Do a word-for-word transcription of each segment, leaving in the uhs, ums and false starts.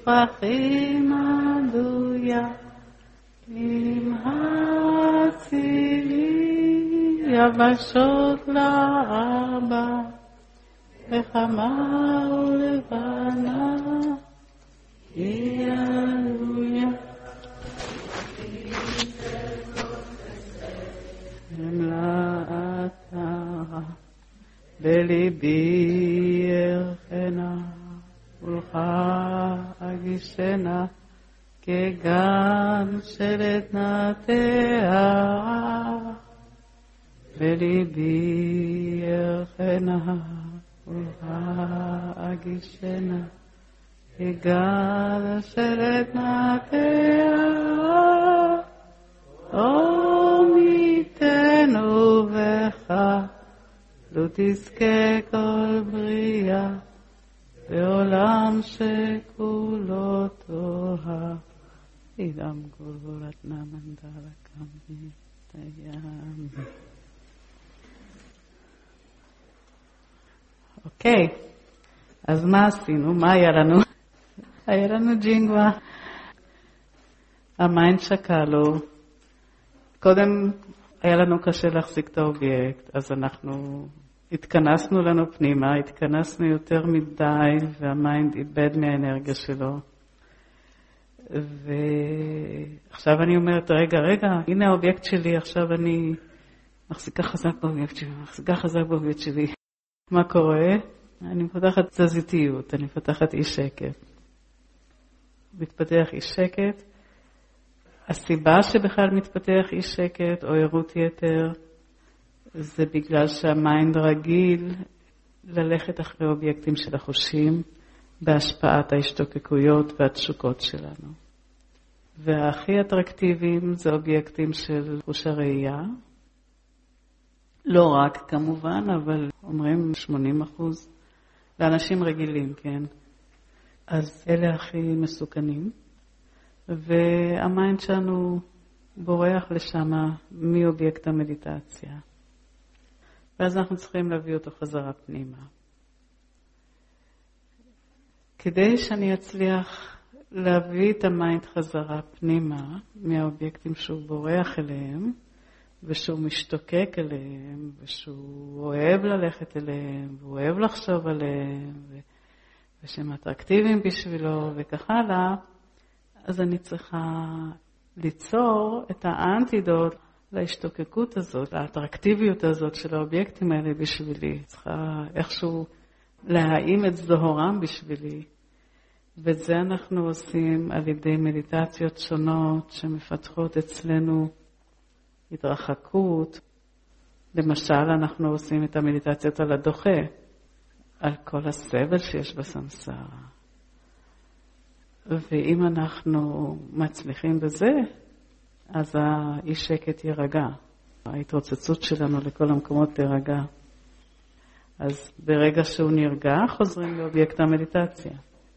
פרחים עדויה, עם הצילי יבשות לאבא, וחמה ולבנה, היא עדויה. המלאתה בליבי ירחנה, ולך אגישנה, כגן של עדנתיה. בליבי ירחנה, ולך אגישנה, כגן של עדנתיה. עמיתנו בך, לא תזכה כל בריאה, בעולם שכולו תוהה. אידם כל גולת נמנדה לקמי תיים. אוקיי, אז מה עשינו? מה היה לנו? היה לנו ג'ינגווה. המיינד שקע לו. קודם היה לנו קשה להחזיק את האובייקט, אז אנחנו התכנסנו לנו פנימה, התכנסנו יותר מדי, והמיינד איבד מהאנרגיה שלו. ועכשיו אני אומרת, רגע, רגע, הנה האובייקט שלי, עכשיו אני מחזיקה חזק באובייקט שלי, מחזיקה חזק באובייקט שלי. מה קורה? אני מפתחת תזזיתיות, אני מפתחת אי שקט. מתפתח אי שקט. הסיבה שבכלל מתפתח אי שקט או עירות יתר, זה בגלל שהמיינד רגיל ללכת אחרי אובייקטים של החושים, בהשפעת ההשתוקקויות והתשוקות שלנו. והכי אטרקטיביים זה אובייקטים של חוש הראייה. לא רק כמובן, אבל אומרים שמונים אחוז. לאנשים רגילים, כן. אז אלה הכי מסוכנים. והמיינד שלנו בורח לשם מאובייקט המדיטציה. ואז אנחנו צריכים להביא אותו חזרה פנימה. כדי שאני אצליח להביא את המיינד חזרה פנימה מהאובייקטים שהוא בורח אליהם, ושהוא משתוקק אליהם, ושהוא אוהב ללכת אליהם, והוא אוהב לחשוב עליהם, ו... ושהם אטרקטיביים בשבילו וכך הלאה, אז אני צריכה ליצור את האנטידוט להשתוקקות הזאת, לאטרקטיביות הזאת של האובייקטים האלה בשבילי. צריכה איכשהו להעים את זוהרם בשבילי. ואת זה אנחנו עושים על ידי מדיטציות שונות שמפתחות אצלנו התרחקות. למשל, אנחנו עושים את המדיטציות על הדוחה, על כל הסבל שיש בסמסרה. ואם אנחנו מצליחים בזה, אז האי שקט ירגע. ההתרוצצות שלנו לכל המקומות תרגע. אז ברגע שהוא נרגע, חוזרים לאובייקט המדיטציה.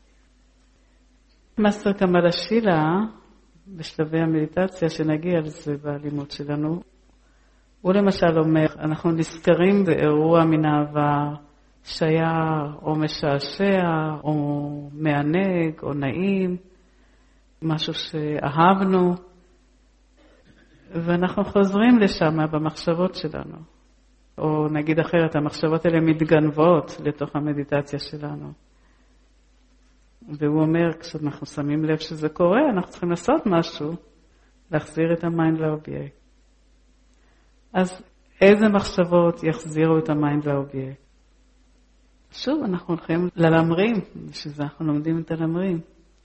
מאסטר קמאלה שילה, בשלבי המדיטציה שנגיע לזה באלימות שלנו, הוא למשל אומר, אנחנו נזכרים באירוע מן העבר, שהיה או משעשע, או מענג, או נעים, משהו שאהבנו, ואנחנו חוזרים לשם במחשבות שלנו. או נגיד אחרת, המחשבות האלה מתגנבות לתוך המדיטציה שלנו. והוא אומר, כשאנחנו שמים לב שזה קורה, אנחנו צריכים לעשות משהו, להחזיר את המיינד לאובייקט. אז איזה מחשבות יחזירו את המיינד לאובייקט? שוב, אנחנו הולכים ללמרים, בשביל זה אנחנו לומדים את הלמרים.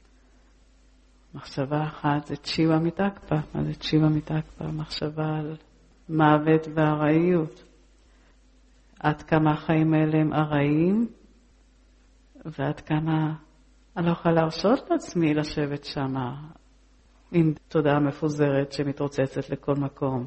מחשבה אחת זה צ'יווה מיטקפה. מה זה צ'יווה מיטקפה? מחשבה על מוות והרעיות. עד כמה החיים האלה הם הרעיים, ועד כמה אני לא יכולה להרשות לעצמי לשבת שם עם תודעה מפוזרת שמתרוצצת לכל מקום.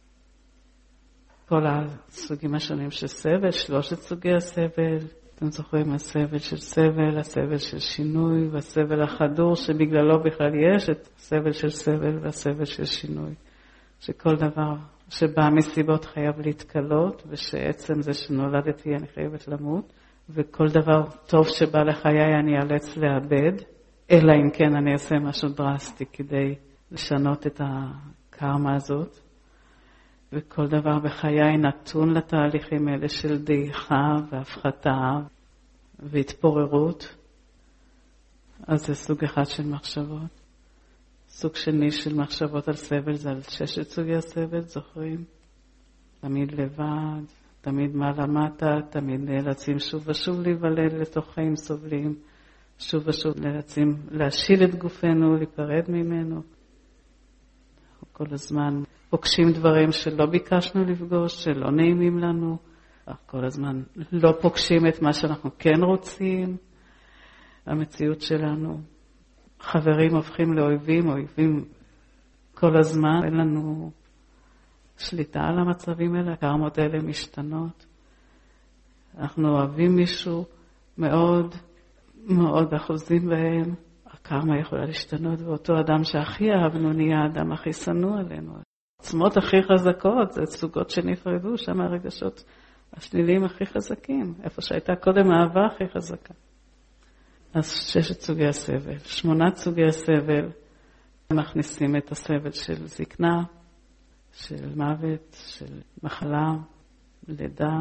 כל הסוגים השונים של סבל, שלושת סוגי הסבל, אתם זוכרים, הסבל של סבל, הסבל של שינוי, והסבל החדור שבגללו בכלל יש את הסבל של סבל והסבל של שינוי. שכל דבר שבא מסיבות חייב להתקלות, ושעצם זה שנולדתי אני חייבת למות, וכל דבר טוב שבא לחיי אני אאלץ לאבד, אלא אם כן אני אעשה משהו דרסטי כדי לשנות את הקרמה הזאת. וכל דבר בחיי נתון לתהליכים האלה של דעיכה והפחתה והתפוררות. אז זה סוג אחד של מחשבות. סוג שני של מחשבות על סבל זה על ששת סוגי הסבל, זוכרים? תמיד לבד, תמיד מעלה מטה, תמיד נאלצים שוב ושוב להיוולד לתוך חיים סובלים, שוב ושוב נאלצים להשיל את גופנו, להיפרד ממנו. כל הזמן פוגשים דברים שלא ביקשנו לפגוש, שלא נעימים לנו, כל הזמן לא פוגשים את מה שאנחנו כן רוצים, המציאות שלנו. חברים הופכים לאויבים, אויבים כל הזמן, אין לנו שליטה על המצבים האלה, הקרמות האלה משתנות. אנחנו אוהבים מישהו מאוד, מאוד אחוזים בהם, הקרמה יכולה להשתנות, ואותו אדם שהכי אהבנו נהיה האדם הכי שנוא עלינו. העצמות הכי חזקות, זה סוגות שנפרדו, שם הרגשות השליליים הכי חזקים, איפה שהייתה קודם האהבה הכי חזקה. אז ששת סוגי הסבל, שמונת סוגי הסבל, מכניסים את הסבל של זקנה, של מוות, של מחלה, לידה.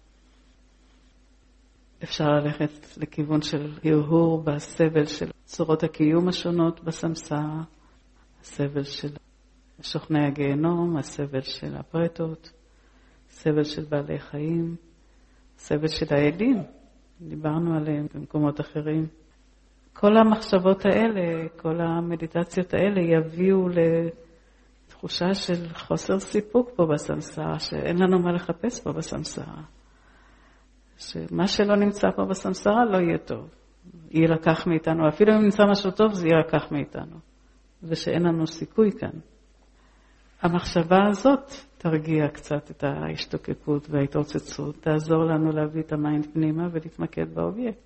אפשר ללכת לכיוון של הרהור בסבל של צורות הקיום השונות בסמסרה, הסבל של שוכני הגיהנום, הסבל של הפרטות, הסבל של בעלי חיים, הסבל של האלים, דיברנו עליהם במקומות אחרים. כל המחשבות האלה, כל המדיטציות האלה יביאו לתחושה של חוסר סיפוק פה בסמסרה, שאין לנו מה לחפש פה בסמסרה. שמה שלא נמצא פה בסמסרה לא יהיה טוב. יהיה לקח מאיתנו, אפילו אם נמצא משהו טוב זה יהיה לקח מאיתנו. ושאין לנו סיכוי כאן. המחשבה הזאת תרגיע קצת את ההשתוקקות וההתרוצצות, תעזור לנו להביא את המיינד פנימה ולהתמקד באובייקט.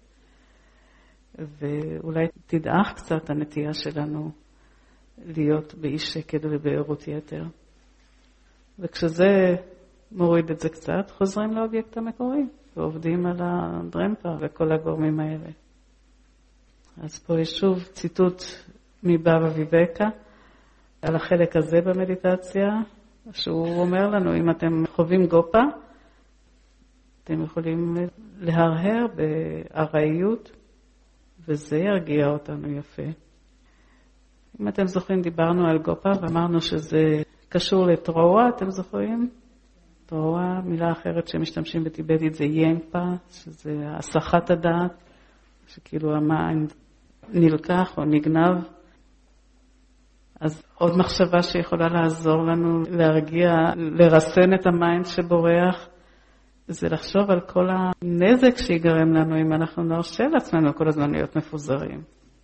ואולי תדעך קצת הנטייה שלנו להיות באי שקט ובעירות יתר. וכשזה מוריד את זה קצת, חוזרים לאובייקט המקורי, ועובדים על הדרמפה וכל הגורמים האלה. אז פה יש שוב ציטוט מבבא ויבקה, על החלק הזה במדיטציה, שהוא אומר לנו, אם אתם חווים גופה, אתם יכולים להרהר בארעיות, וזה ירגיע אותנו יפה. אם אתם זוכרים, דיברנו על גופה, ואמרנו שזה קשור לטרואה, אתם זוכרים? טרואה, מילה אחרת שמשתמשים בטיבטית זה ינפה, שזה הסחת הדעת, שכאילו המיינד נלקח או נגנב. אז עוד מחשבה שיכולה לעזור לנו להרגיע, לרסן את המיינד שבורח, זה לחשוב על כל הנזק שיגרם לנו אם אנחנו נרשה לעצמנו כל הזמן להיות מפוזרים.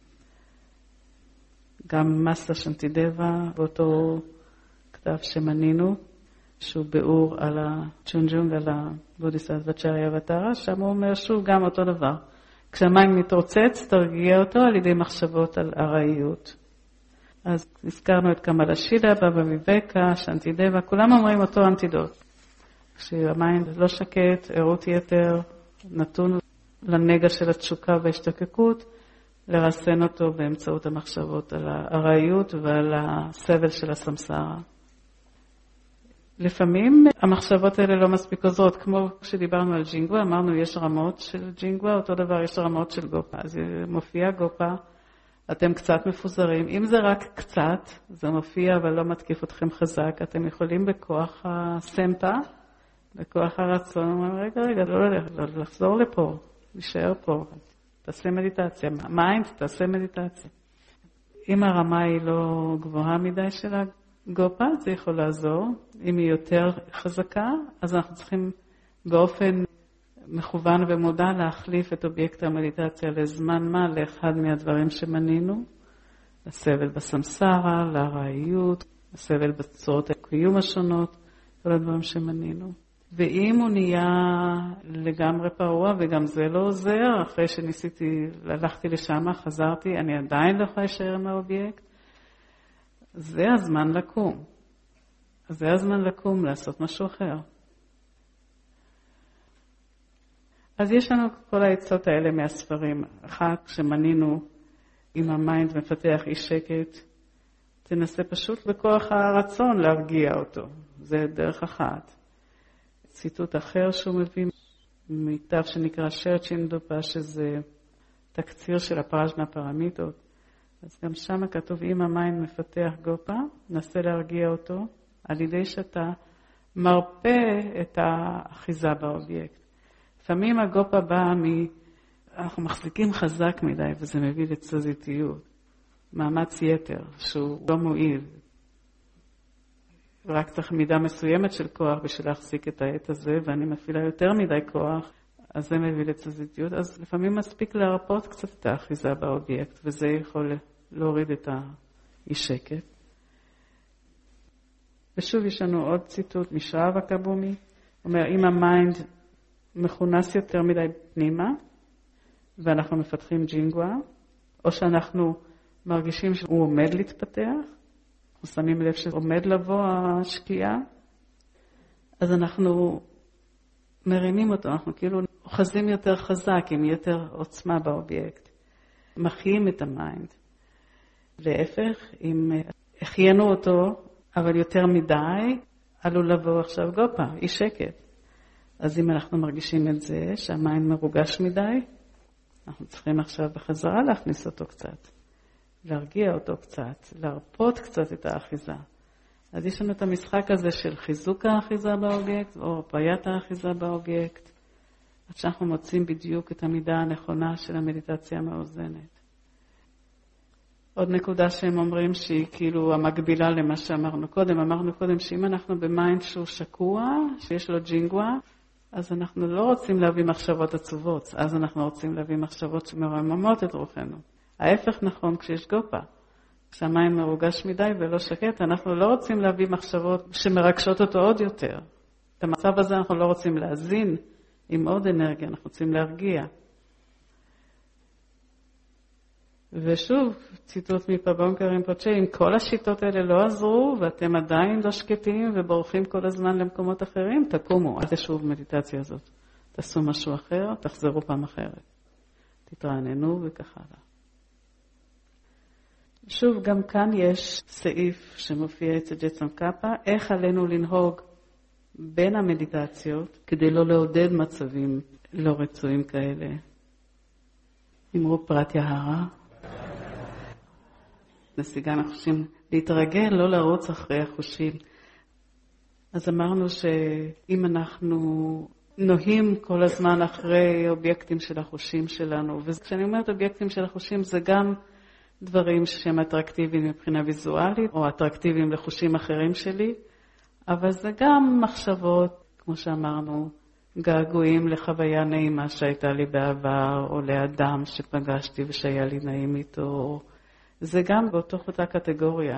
גם מסה שנטידבה, באותו כתב שמנינו, שהוא ביאור על הצ'ונג'ונג, על הבודיסטווה צ'ריה וטרה, שם הוא אומר שוב גם אותו דבר. כשהמים מתרוצץ, תרגיע אותו על ידי מחשבות על ארעיות. אז הזכרנו את קמלה שילה, בבא ויבקה, שנטידבה, כולם אומרים אותו אנטידוט. כשהמיינד לא שקט, עירות יתר, נתון לנגע של התשוקה וההשתוקקות, לרסן אותו באמצעות המחשבות על הארעיות ועל הסבל של הסמסרה. לפעמים המחשבות האלה לא מספיק עוזרות, כמו כשדיברנו על ג'ינגווה, אמרנו יש רמות של ג'ינגווה, אותו דבר יש רמות של גופה. אז מופיע גופה, אתם קצת מפוזרים. אם זה רק קצת, זה מופיע אבל לא מתקיף אתכם חזק, אתם יכולים בכוח הסמפה, בכוח הרצון, אומרים, רגע, רגע, לא ללכת, לא, לחזור לפה, להישאר פה, תעשה מדיטציה, מיינד, תעשה מדיטציה. אם הרמה היא לא גבוהה מדי של הגופה, זה יכול לעזור. אם היא יותר חזקה, אז אנחנו צריכים באופן מכוון ומודע להחליף את אובייקט המדיטציה לזמן מה, לאחד מהדברים שמנינו, לסבל בסמסרה, להרעיות, לסבל בצורות הקיום השונות, כל הדברים שמנינו. ואם הוא נהיה לגמרי פרוע, וגם זה לא עוזר, אחרי שניסיתי, הלכתי לשם, חזרתי, אני עדיין לא יכולה להישאר עם האובייקט, זה הזמן לקום. זה הזמן לקום, לעשות משהו אחר. אז יש לנו כל העצות האלה מהספרים. אחת שמנינו אם המיינד מפתח אי שקט, תנסה פשוט בכוח הרצון להרגיע אותו. זה דרך אחת. ציטוט אחר שהוא מביא מכתב שנקרא שרצ'ינדופה, שזה תקציר של הפרז'נה פרמידות. אז גם שם כתוב, אם המיינד מפתח גופה, נסה להרגיע אותו, על ידי שאתה מרפא את האחיזה באובייקט. לפעמים הגופה באה מ... אנחנו מחזיקים חזק מדי, וזה מביא לתזזיתיות. מאמץ יתר, שהוא לא מועיל. רק צריך מידה מסוימת של כוח בשביל להחזיק את העת הזה, ואני מפעילה יותר מדי כוח, אז זה מביא לתזזיתיות. אז לפעמים מספיק להרפות קצת את האחיזה באובייקט, וזה יכול להוריד את האי שקט. ושוב יש לנו עוד ציטוט משרב הקבומי, אומר, אם המיינד מכונס יותר מדי פנימה, ואנחנו מפתחים ג'ינגווה, או שאנחנו מרגישים שהוא עומד להתפתח, אנחנו שמים לב שעומד לבוא השקיעה, אז אנחנו מרימים אותו, אנחנו כאילו אוחזים יותר חזק, עם יותר עוצמה באובייקט, מחיים את המיינד. להפך, אם החיינו אותו, אבל יותר מדי, עלול לבוא עכשיו גופה, אי שקט. אז אם אנחנו מרגישים את זה, שהמיינד מרוגש מדי, אנחנו צריכים עכשיו בחזרה להכניס אותו קצת, להרגיע אותו קצת, להרפות קצת את האחיזה. אז יש לנו את המשחק הזה של חיזוק האחיזה באובייקט, או הרפיית האחיזה באובייקט, עד שאנחנו מוצאים בדיוק את המידה הנכונה של המדיטציה המאוזנת. עוד נקודה שהם אומרים שהיא כאילו המקבילה למה שאמרנו קודם. אמרנו קודם שאם אנחנו במיינד שהוא שקוע, שיש לו ג'ינגווה, אז אנחנו לא רוצים להביא מחשבות עצובות, אז אנחנו רוצים להביא מחשבות שמרוממות את רוחנו. ההפך נכון כשיש גופה. כשהמיינד מרוגש מדי ולא שקט, אנחנו לא רוצים להביא מחשבות שמרגשות אותו עוד יותר. את המצב הזה אנחנו לא רוצים להזין עם עוד אנרגיה, אנחנו רוצים להרגיע. ושוב, ציטוט מפבונקה רימפוצ'ה, אם כל השיטות האלה לא עזרו, ואתם עדיין לא שקטים ובורחים כל הזמן למקומות אחרים, תקומו, אל תשוב מדיטציה הזאת. תעשו משהו אחר, תחזרו פעם אחרת. תתרעננו וכך הלאה. שוב, גם כאן יש סעיף שמופיע אצל ג'טסון קאפה, איך עלינו לנהוג בין המדיטציות, כדי לא לעודד מצבים לא רצויים כאלה. אמרו פרט יהרה. נסיגה החושים, להתרגל, לא לרוץ אחרי החושים. אז אמרנו שאם אנחנו נוהים כל הזמן אחרי אובייקטים של החושים שלנו, וכשאני אומרת אובייקטים של החושים זה גם דברים שהם אטרקטיביים מבחינה ויזואלית, או אטרקטיביים לחושים אחרים שלי, אבל זה גם מחשבות, כמו שאמרנו, געגועים לחוויה נעימה שהייתה לי בעבר, או לאדם שפגשתי ושהיה לי נעים איתו, זה גם באותוך אותה קטגוריה.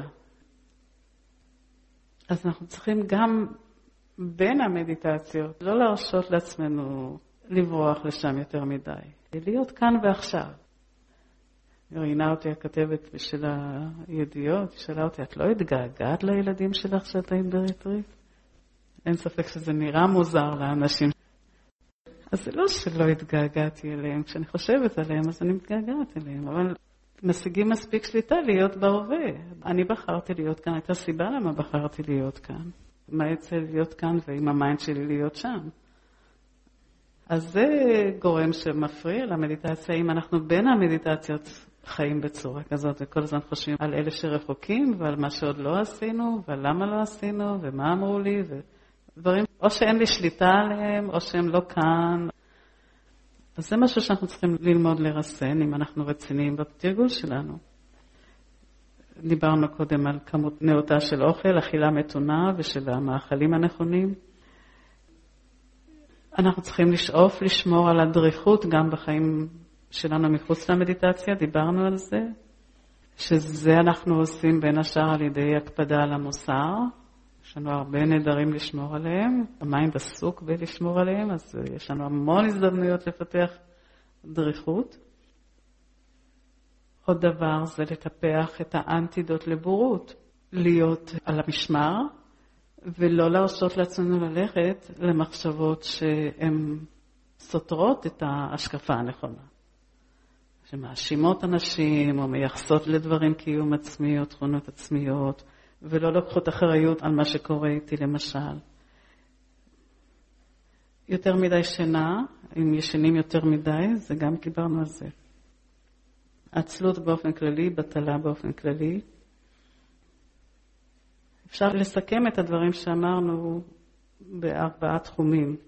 אז אנחנו צריכים גם בין המדיטציות, לא להרשות לעצמנו לברוח לשם יותר מדי, להיות כאן ועכשיו. ראיינה אותי הכתבת של הידיעות, היא שאלה אותי, את לא התגעגעת לילדים שלך שאת היית בריטריט? אין ספק שזה נראה מוזר לאנשים. אז זה לא שלא התגעגעתי אליהם, כשאני חושבת עליהם אז אני מתגעגעת אליהם, אבל משיגים מספיק שליטה להיות בהווה. אני בחרתי להיות כאן, הייתה סיבה למה בחרתי להיות כאן. מה יצא להיות כאן ועם המיינד שלי להיות שם. אז זה גורם שמפריע למדיטציה, אם אנחנו בין המדיטציות חיים בצורה כזאת, וכל הזמן חושבים על אלה שרחוקים, ועל מה שעוד לא עשינו, ועל למה לא עשינו, ומה אמרו לי, ודברים, או שאין לי שליטה עליהם, או שהם לא כאן. אז זה משהו שאנחנו צריכים ללמוד לרסן, אם אנחנו רציניים בתרגול שלנו. דיברנו קודם על כמות נאותה של אוכל, אכילה מתונה ושל המאכלים הנכונים. אנחנו צריכים לשאוף, לשמור על הדריכות גם בחיים שלנו מחוץ למדיטציה, דיברנו על זה, שזה אנחנו עושים בין השאר על ידי הקפדה על המוסר, יש לנו הרבה נדרים לשמור עליהם, המיינד עסוק בלשמור עליהם, אז יש לנו המון הזדמנויות לפתח דריכות. עוד דבר זה לטפח את האנטידוט לבורות, להיות על המשמר, ולא להרשות לעצמנו ללכת למחשבות שהן סותרות את ההשקפה הנכונה. שמאשימות אנשים או מייחסות לדברים קיום עצמי או תכונות עצמיות, ולא לוקחות אחריות על מה שקורה איתי למשל. יותר מדי שינה, אם ישנים יותר מדי, זה גם דיברנו על זה. עצלות באופן כללי, בטלה באופן כללי. אפשר לסכם את הדברים שאמרנו בארבעה תחומים.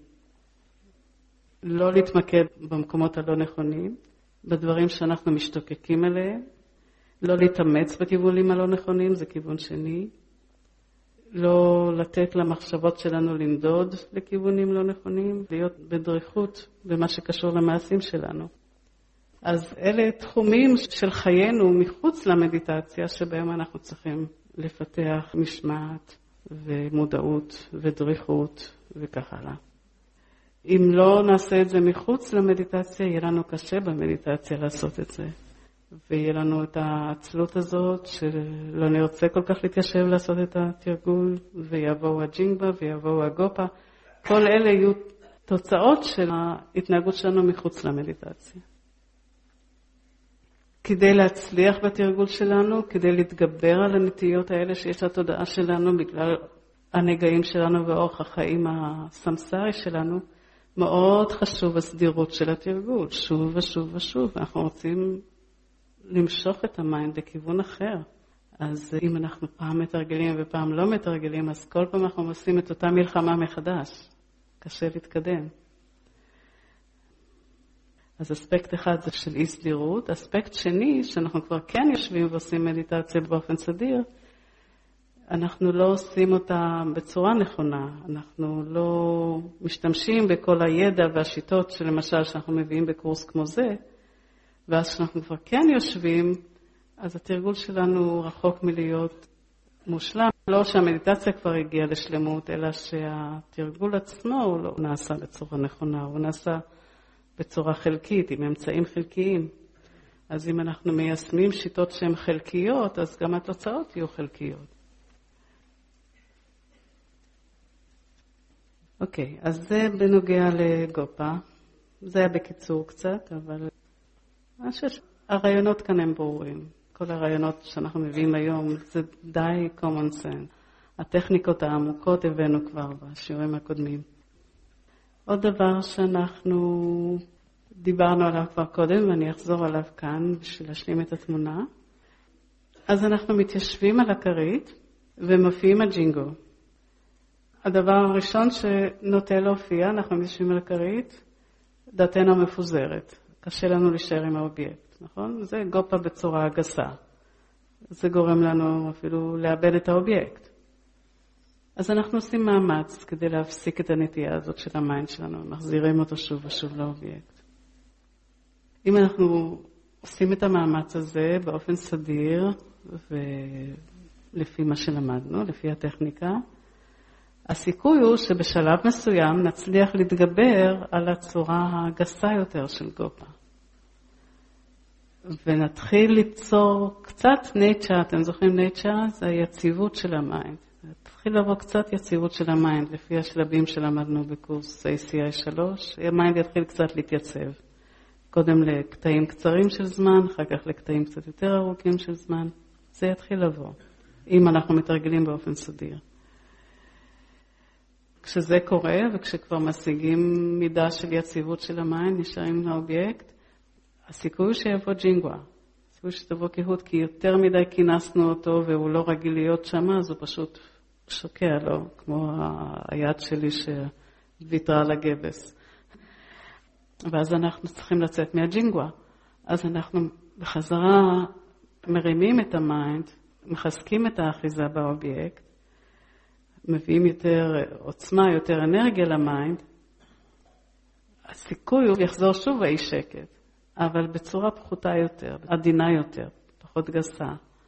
לא להתמקד במקומות הלא נכונים, בדברים שאנחנו משתוקקים אליהם, לא להתאמץ בכיוונים הלא נכונים, זה כיוון שני. לא לתת למחשבות שלנו לנדוד לכיוונים לא נכונים, להיות בדריכות במה שקשור למעשים שלנו. אז אלה תחומים של חיינו מחוץ למדיטציה, שבהם אנחנו צריכים לפתח משמעת ומודעות ודריכות וכך הלאה. אם לא נעשה את זה מחוץ למדיטציה, יהיה לנו קשה במדיטציה לעשות את זה. ויהיה לנו את העצלות הזאת שלא נרצה כל כך להתיישב לעשות את התרגול, ויבואו הג'ינגבה ויבואו הגופה. כל אלה יהיו תוצאות של ההתנהגות שלנו מחוץ למדיטציה. כדי להצליח בתרגול שלנו, כדי להתגבר על הנטיות האלה שיש לתודעה שלנו בגלל הנגעים שלנו ואורח החיים הסמסרי שלנו, מאוד חשוב הסדירות של התרגול, שוב ושוב ושוב. אנחנו רוצים למשוך את המיינד לכיוון אחר. אז אם אנחנו פעם מתרגלים ופעם לא מתרגלים, אז כל פעם אנחנו עושים את אותה מלחמה מחדש. קשה להתקדם. אז אספקט אחד זה של אי סדירות. אספקט שני, שאנחנו כבר כן יושבים ועושים מדיטציה באופן סדיר, אנחנו לא עושים אותה בצורה נכונה. אנחנו לא משתמשים בכל הידע והשיטות שלמשל שאנחנו מביאים בקורס כמו זה, ואז כשאנחנו כבר כן יושבים, אז התרגול שלנו רחוק מלהיות מושלם. לא שהמדיטציה כבר הגיעה לשלמות, אלא שהתרגול עצמו הוא לא נעשה בצורה נכונה, הוא נעשה בצורה חלקית, עם אמצעים חלקיים. אז אם אנחנו מיישמים שיטות שהן חלקיות, אז גם התוצאות יהיו חלקיות. אוקיי, אז זה בנוגע לגופה. זה היה בקיצור קצת, אבל אני חושב שהרעיונות כאן הם ברורים. כל הרעיונות שאנחנו מביאים היום זה די common sense. הטכניקות העמוקות הבאנו כבר בשיעורים הקודמים. עוד דבר שאנחנו דיברנו עליו כבר קודם, ואני אחזור עליו כאן בשביל להשלים את התמונה. אז אנחנו מתיישבים על הכרית ומופיעים הג'ינגו. הדבר הראשון שנוטה להופיע, אנחנו מתיישבים על הכרית, דעתנו מפוזרת. קשה לנו להישאר עם האובייקט, נכון? זה גופה בצורה גסה. זה גורם לנו אפילו לאבד את האובייקט. אז אנחנו עושים מאמץ כדי להפסיק את הנטייה הזאת של המיינד שלנו, מחזירים אותו שוב ושוב לאובייקט. אם אנחנו עושים את המאמץ הזה באופן סדיר, ולפי מה שלמדנו, לפי הטכניקה, הסיכוי הוא שבשלב מסוים נצליח להתגבר על הצורה הגסה יותר של גופה. ונתחיל ליצור קצת נייצ'ה, אתם זוכרים נייצ'ה? זה היציבות של המיינד. תתחיל לבוא קצת יציבות של המיינד, לפי השלבים שלמדנו בקורס איי סי איי שלוש. המיינד יתחיל קצת להתייצב. קודם לקטעים קצרים של זמן, אחר כך לקטעים קצת יותר ארוכים של זמן. זה יתחיל לבוא, אם אנחנו מתרגלים באופן סדיר. כשזה קורה, וכשכבר משיגים מידה של יציבות של המיינד, נשארים לאובייקט, הסיכוי שיבוא ג'ינגווה, הסיכוי שתבוא קהות, כי יותר מדי כינסנו אותו והוא לא רגיל להיות שם, אז הוא פשוט שוקע לו, כמו היד שלי שוויתרה על הגבס. ואז אנחנו צריכים לצאת מהג'ינגווה. אז אנחנו בחזרה מרימים את המיינד, מחזקים את האחיזה באובייקט, מביאים יותר עוצמה, יותר אנרגיה למיינד, הסיכוי הוא יחזור שוב האי שקט, אבל בצורה פחותה יותר, עדינה יותר, פחות גסה.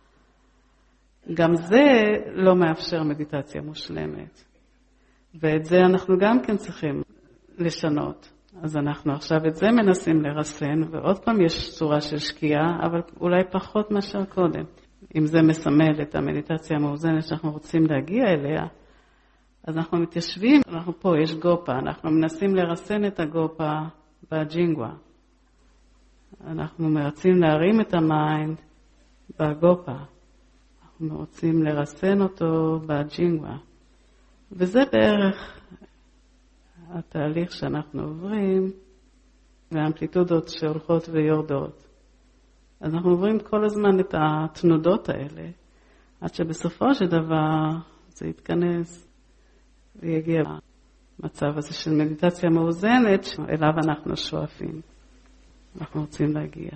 גם זה לא מאפשר מדיטציה מושלמת. ואת זה אנחנו גם כן צריכים לשנות. אז אנחנו עכשיו את זה מנסים לרסן, ועוד פעם יש צורה של שקיעה, אבל אולי פחות מאשר קודם. אם זה מסמל את המדיטציה המאוזנת שאנחנו רוצים להגיע אליה, אז אנחנו מתיישבים, אנחנו פה, יש גופה, אנחנו מנסים לרסן את הגופה בג'ינגווה. אנחנו מרצים להרים את המיינד בגופה. אנחנו רוצים לרסן אותו בג'ינגווה. וזה בערך התהליך שאנחנו עוברים, והאמפליטודות שהולכות ויורדות. אז אנחנו עוברים כל הזמן את התנודות האלה, עד שבסופו של דבר זה יתכנס ויגיע למצב הזה של מדיטציה מאוזנת, אליו אנחנו שואפים. אנחנו רוצים להגיע.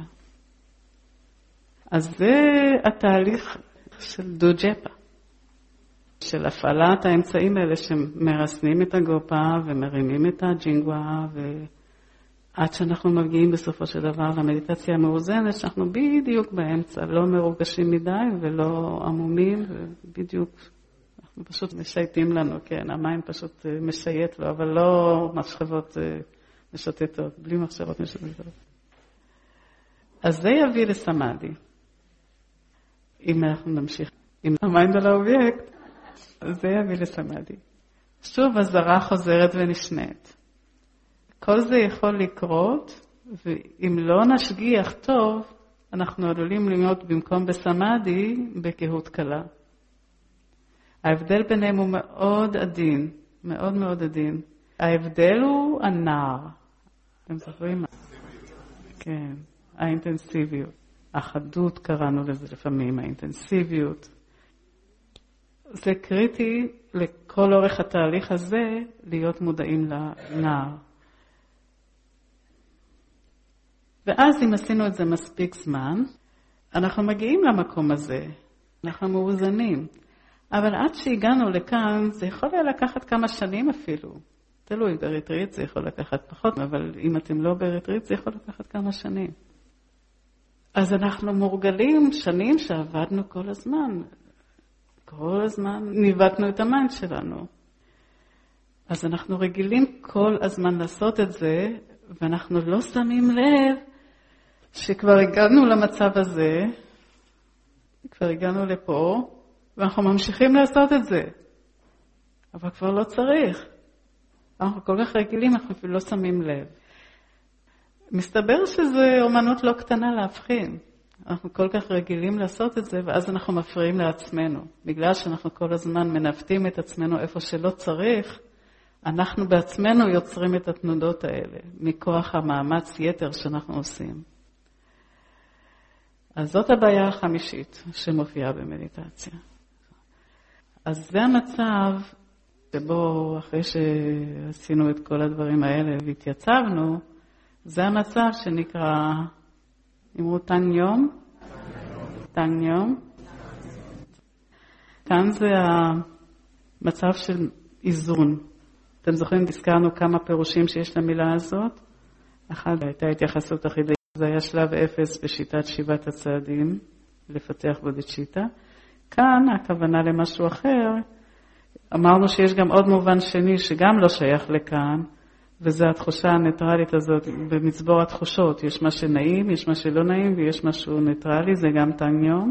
אז זה התהליך של דו-ג'פה, של הפעלת האמצעים האלה שמרסנים את הגופה ומרימים את הג'ינגווה, ועד שאנחנו מגיעים בסופו של דבר למדיטציה המאוזנת, שאנחנו בדיוק באמצע, לא מרוגשים מדי ולא עמומים, ובדיוק אנחנו פשוט משייטים לנו, כן, המים פשוט משייט לו, אבל לא מחשבות משוטטות, בלי מחשבות משוטטות. אז זה יביא לסמאדי. אם אנחנו נמשיך עם המיינד על האובייקט, זה יביא לסמאדי. שוב, הזרה חוזרת ונשנית. כל זה יכול לקרות, ואם לא נשגיח טוב, אנחנו עלולים להיות במקום בסמאדי, בקהות קלה. ההבדל ביניהם הוא מאוד עדין, מאוד מאוד עדין. ההבדל הוא הנער. אתם זוכרים מה? כן, האינטנסיביות. החדות קראנו לזה לפעמים, האינטנסיביות. זה קריטי לכל אורך התהליך הזה להיות מודעים לנער. ואז אם עשינו את זה מספיק זמן, אנחנו מגיעים למקום הזה, אנחנו מאוזנים. אבל עד שהגענו לכאן, זה יכול היה לקחת כמה שנים אפילו. תלוי, בריטריט זה יכול לקחת פחות, אבל אם אתם לא בריטריט זה יכול לקחת כמה שנים. אז אנחנו מורגלים שנים שעבדנו כל הזמן. כל הזמן ניווטנו את המיינד שלנו. אז אנחנו רגילים כל הזמן לעשות את זה, ואנחנו לא שמים לב שכבר הגענו למצב הזה, כבר הגענו לפה, ואנחנו ממשיכים לעשות את זה. אבל כבר לא צריך. אנחנו כל כך רגילים, אנחנו אפילו לא שמים לב. מסתבר שזה אומנות לא קטנה להבחין. אנחנו כל כך רגילים לעשות את זה, ואז אנחנו מפריעים לעצמנו. בגלל שאנחנו כל הזמן מנווטים את עצמנו איפה שלא צריך, אנחנו בעצמנו יוצרים את התנודות האלה, מכוח המאמץ יתר שאנחנו עושים. אז זאת הבעיה החמישית שמופיעה במדיטציה. אז זה המצב שבו אחרי שעשינו את כל הדברים האלה והתייצבנו, זה המצב שנקרא, אמרו תן יום, תן יום. כאן זה המצב של איזון. אתם זוכרים, הזכרנו כמה פירושים שיש למילה הזאת? אחד הייתה התייחסות אחידה, זה היה שלב אפס בשיטת שבעת הצעדים, לפתח בודיצ'יטה. כאן הכוונה למשהו אחר, אמרנו שיש גם עוד מובן שני שגם לא שייך לכאן, וזה התחושה הניטרלית הזאת במצבור התחושות. יש מה שנעים, יש מה שלא נעים, ויש משהו ניטרלי, זה גם תן יום.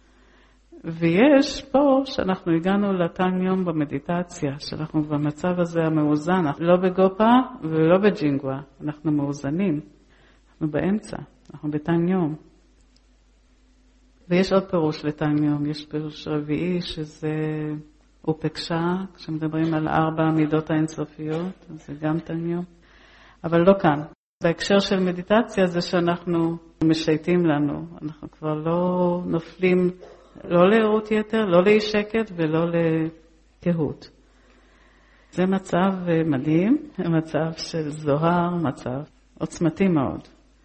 ויש פה שאנחנו הגענו לתן יום במדיטציה, שאנחנו במצב הזה המאוזן, לא בגופה ולא בג'ינגווה, אנחנו מאוזנים, אנחנו באמצע, אנחנו בתן יום. ויש עוד פירוש לתן יום, יש פירוש רביעי שזה אופקשה, כשמדברים על ארבע המידות האינסופיות, זה גם תן יום, אבל לא כאן. בהקשר של מדיטציה זה שאנחנו משייטים לנו, אנחנו כבר לא נופלים, לא לערות יתר, לא לאי שקט ולא לקהות. זה מצב מדהים, מצב של זוהר, מצב עוצמתי מאוד.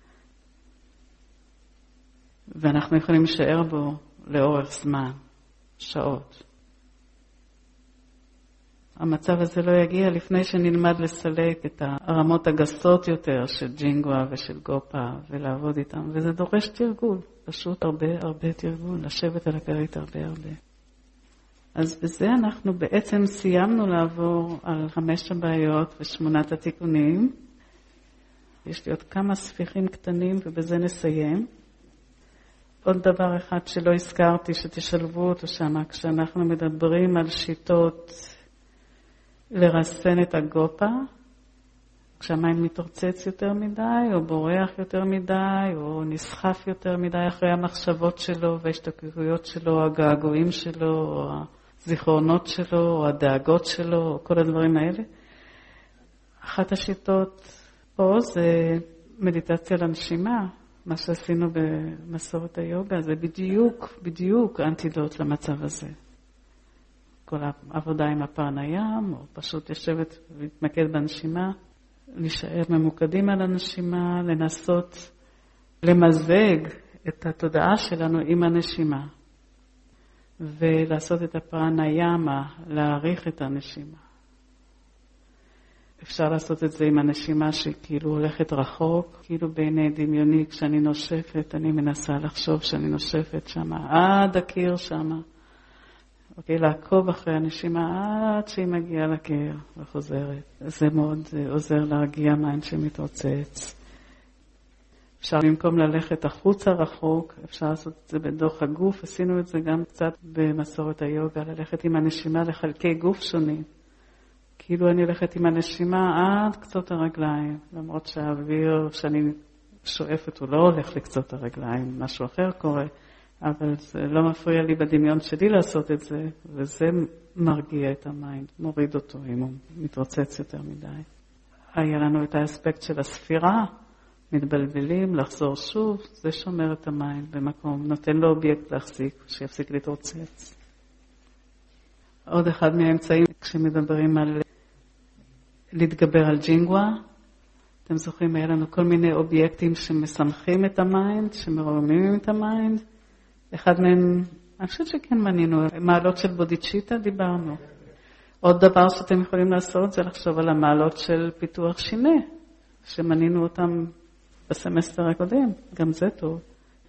ואנחנו יכולים להישאר בו לאורך זמן, שעות. המצב הזה לא יגיע לפני שנלמד לסלק את הרמות הגסות יותר של ג'ינגווה ושל גופה ולעבוד איתם, וזה דורש תרגול, פשוט הרבה הרבה תרגול, לשבת על הכרית הרבה הרבה. אז בזה אנחנו בעצם סיימנו לעבור על חמש הבעיות ושמונת התיקונים. יש לי עוד כמה ספיחים קטנים ובזה נסיים. עוד דבר אחד שלא הזכרתי שתשלבו אותו שם, כשאנחנו מדברים על שיטות לרסן את הגופה, כשהמיינד מתרוצץ יותר מדי, או בורח יותר מדי, או נסחף יותר מדי אחרי המחשבות שלו, וההשתוקקויות שלו, או הגעגועים שלו, או הזיכרונות שלו, או הדאגות שלו, או כל הדברים האלה. אחת השיטות פה זה מדיטציה לנשימה, מה שעשינו במסורת היוגה, זה בדיוק, בדיוק אנטידוט למצב הזה. כל העבודה עם הפרניים, או פשוט יושבת ולהתמקד בנשימה, להישאר ממוקדים על הנשימה, לנסות למזג את התודעה שלנו עם הנשימה, ולעשות את הפרניאמה, להעריך את הנשימה. אפשר לעשות את זה עם הנשימה שכאילו הולכת רחוק, כאילו בעיני דמיוני, כשאני נושפת, אני מנסה לחשוב שאני נושפת שמה, עד הקיר שמה. אוקיי, לעקוב אחרי הנשימה עד שהיא מגיעה לקיר וחוזרת. זה מאוד עוזר להרגיע מיינד שמתרוצץ. אפשר במקום ללכת החוצה רחוק, אפשר לעשות את זה בתוך הגוף. עשינו את זה גם קצת במסורת היוגה, ללכת עם הנשימה לחלקי גוף שונים. כאילו אני הולכת עם הנשימה עד קצות הרגליים, למרות שהאוויר שאני שואפת הוא לא הולך לקצות הרגליים, משהו אחר קורה. אבל זה לא מפריע לי בדמיון שלי לעשות את זה, וזה מרגיע את המיינד, מוריד אותו אם הוא מתרוצץ יותר מדי. היה לנו את האספקט של הספירה, מתבלבלים, לחזור שוב, זה שומר את המיינד במקום, נותן לו אובייקט להחזיק, שיפסיק להתרוצץ. עוד אחד מהאמצעים, כשמדברים על להתגבר על ג'ינגווה, אתם זוכרים, היה לנו כל מיני אובייקטים שמשמחים את המיינד, שמרוממים את המיינד, אחד מהם, אני חושבת שכן מנינו, מעלות של בודיצ'יטה דיברנו. עוד דבר שאתם יכולים לעשות זה לחשוב על המעלות של פיתוח שינה, שמנינו אותם בסמסטר הקודם, גם זה טוב.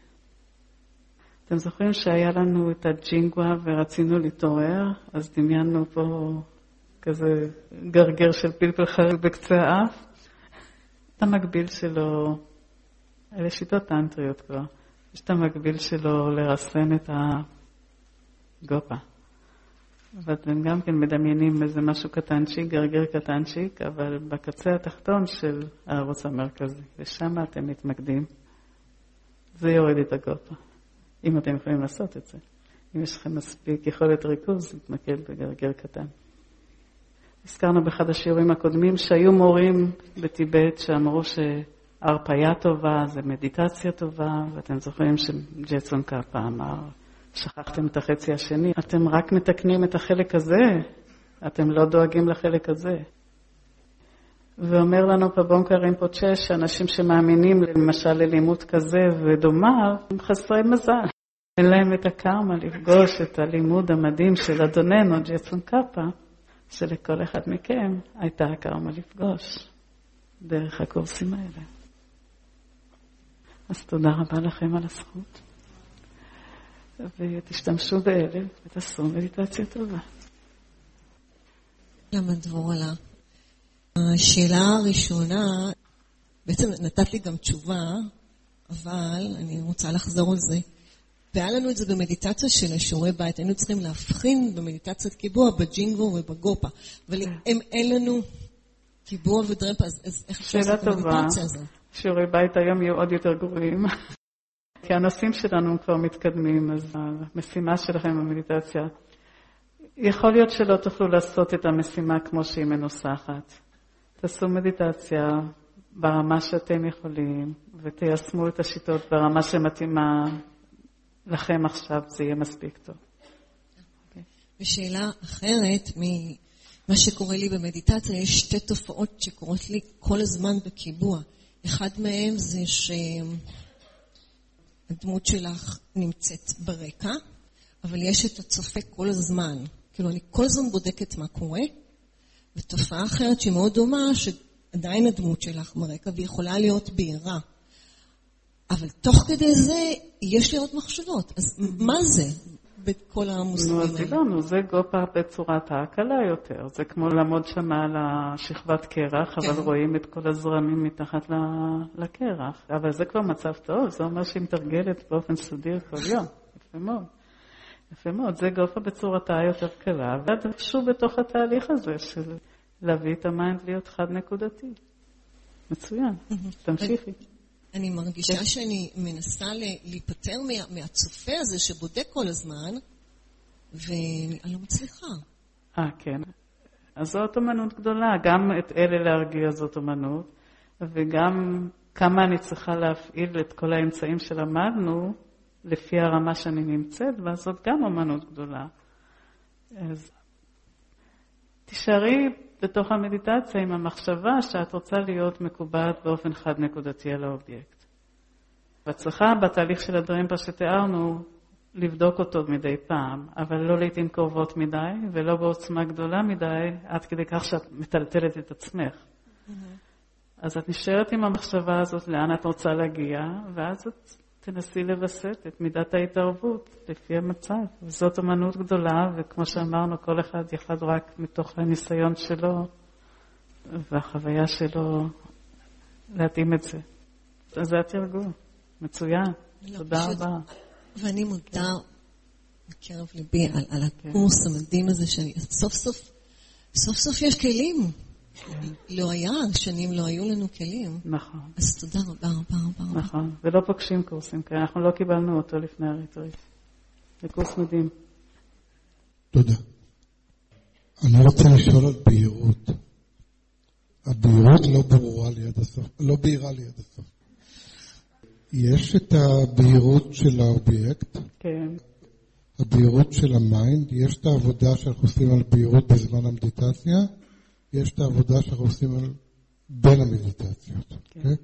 אתם זוכרים שהיה לנו את הג'ינגווה ורצינו להתעורר, אז דמיינו פה כזה גרגר של פלפל חריג בקצה האף. את המקביל שלו, אלה שיטות טנטריות כבר. יש את המקביל שלו לרסן את הגופה. ואתם גם כן מדמיינים איזה משהו קטנצ'יק, גרגר קטנצ'יק, אבל בקצה התחתון של הערוץ המרכזי. ושם אתם מתמקדים. זה יוריד את הגופה. אם אתם יכולים לעשות את זה. אם יש לכם מספיק יכולת ריכוז, להתמקד בגרגר קטן. הזכרנו באחד השיעורים הקודמים שהיו מורים בטיבט שאמרו ש... הרפאיה טובה, זה מדיטציה טובה, ואתם זוכרים שג'טסון קאפה אמר, שכחתם את החצי השני, אתם רק מתקנים את החלק הזה, אתם לא דואגים לחלק הזה. ואומר לנו פבונקה רימפוצ'ה שאנשים שמאמינים למשל ללימוד כזה ודומה, הם חסרי מזל. אין להם את הקרמה לפגוש את הלימוד המדהים של אדוננו, ג'טסון קאפה, שלכל אחד מכם הייתה הקרמה לפגוש דרך הקורסים האלה. אז תודה רבה לכם על הזכות, ותשתמשו באלה ותעשו מדיטציה טובה. למה דבור עלה? השאלה הראשונה, בעצם נתת לי גם תשובה, אבל אני רוצה לחזור על זה. והיה לנו את זה במדיטציה של השיעורי בית, היינו צריכים להבחין במדיטציית קיבוע, בג'ינגו ובגופה, אבל אם אין לנו קיבוע ודרמפה, אז איך אפשר לעשות את המדיטציה הזאת? שיעורי בית היום יהיו עוד יותר גרועים, כי הנושאים שלנו כבר מתקדמים, אז המשימה שלכם במדיטציה, יכול להיות שלא תוכלו לעשות את המשימה כמו שהיא מנוסחת. תעשו מדיטציה ברמה שאתם יכולים, ותיישמו את השיטות ברמה שמתאימה לכם עכשיו, זה יהיה מספיק טוב. Okay. ושאלה אחרת, ממה שקורה לי במדיטציה, יש שתי תופעות שקורות לי כל הזמן בקיבוע. אחד מהם זה שהדמות שלך נמצאת ברקע, אבל יש את הצופה כל הזמן. כאילו אני כל הזמן בודקת מה קורה, ותופעה אחרת שהיא מאוד דומה, שעדיין הדמות שלך ברקע, והיא יכולה להיות בהירה. אבל תוך כדי זה יש לי עוד מחשבות. אז מה זה בכל המושגים האלה? נו, אז דיברנו, זה גופה בצורת ההקלה יותר. זה כמו לעמוד שם על השכבת קרח, כן. אבל רואים את כל הזרמים מתחת לקרח. אבל זה כבר מצב טוב, זה אומר שהיא מתרגלת באופן סדיר כל יום. יפה מאוד. יפה מאוד, זה גופה בצורתה יותר קלה, ודרשו בתוך התהליך הזה של להביא את המיינד להיות חד נקודתי. מצוין, תמשיכי. אני מרגישה שאני מנסה להיפטר מהצופה הזה שבודק כל הזמן, ואני לא מצליחה. אה, כן. אז זאת אומנות גדולה, גם את אלה להרגיע זאת אומנות, וגם כמה אני צריכה להפעיל את כל האמצעים שלמדנו, לפי הרמה שאני נמצאת, וזאת גם אומנות גדולה. אז תישארי בתוך המדיטציה עם המחשבה שאת רוצה להיות מקובעת באופן חד נקודתי על האובייקט. והצריכה בתהליך של הדברים שתיארנו, לבדוק אותו מדי פעם, אבל לא לעתים קרובות מדי, ולא בעוצמה גדולה מדי, עד כדי כך שאת מטלטלת את עצמך. Mm-hmm. אז את נשארת עם המחשבה הזאת לאן את רוצה להגיע, ואז את תנסי לבסט את מידת ההתערבות לפי המצב. וזאת אמנות גדולה, וכמו שאמרנו, כל אחד יחד רק מתוך הניסיון שלו, והחוויה שלו להתאים את זה. אז זה התרגול. מצוין. תודה רבה. ואני מודה בקרב ליבי על, על הקורס המדהים הזה, שאני סוף סוף, סוף סוף יש כלים. לא היה, שנים לא היו לנו כלים. נכון. אז תודה רבה רבה רבה. נכון, ולא פוגשים קורסים כאלה, אנחנו לא קיבלנו אותו לפני הריטריט. זה קורס מדהים. תודה. אני רוצה לשאול על בהירות. הבהירות לא ברורה לי עד הסוף, לא בהירה לי עד הסוף. יש את הבהירות של האובייקט, כן. הבהירות של המיינד, יש את העבודה שאנחנו עושים על בהירות בזמן המדיטציה, יש את העבודה שאנחנו עושים על בין המדיטציות. כן. Okay?